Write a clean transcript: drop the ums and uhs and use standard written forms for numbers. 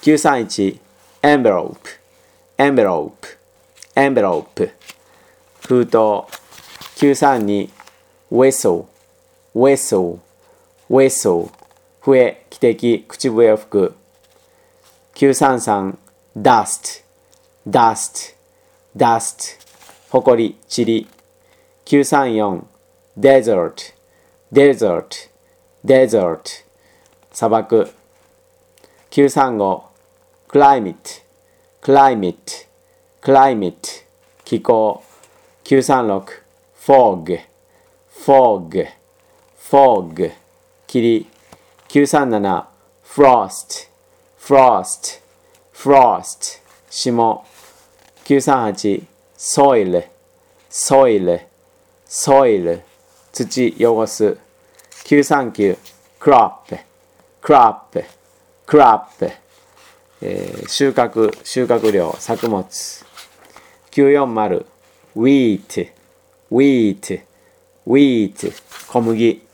931 envelope envelope envelope 封筒。932 whistle whistle whistle 笛、汽笛、口笛を吹く。933 dust dust dust ほこり、塵。934 desert desert desert 砂漠。935 climate climate climate 気候。936 fog fog fog 霧。937 frost frost frost 霜。938 soil soil soil 土、汚す。939 crop crop crop 収穫量、作物。940 wheat wheat wheat 小麦。